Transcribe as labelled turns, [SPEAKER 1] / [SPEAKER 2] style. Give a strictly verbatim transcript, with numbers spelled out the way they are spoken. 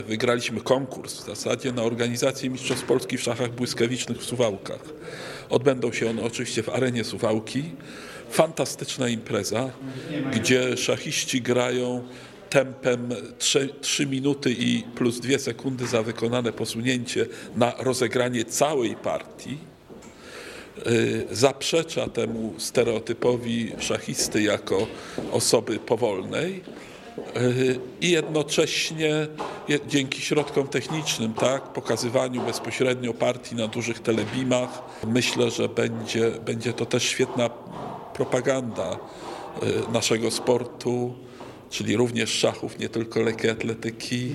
[SPEAKER 1] Wygraliśmy konkurs w zasadzie na organizację Mistrzostw Polski w szachach błyskawicznych w Suwałkach. Odbędą się one oczywiście w arenie Suwałki. Fantastyczna impreza, gdzie szachiści grają tempem trzy minuty i plus dwie sekundy za wykonane posunięcie na rozegranie całej partii. Zaprzecza temu stereotypowi szachisty jako osoby powolnej i jednocześnie dzięki środkom technicznym, tak, pokazywaniu bezpośrednio partii na dużych telebimach, myślę, że będzie, będzie to też świetna propaganda naszego sportu, czyli również szachów, nie tylko lekkiej atletyki.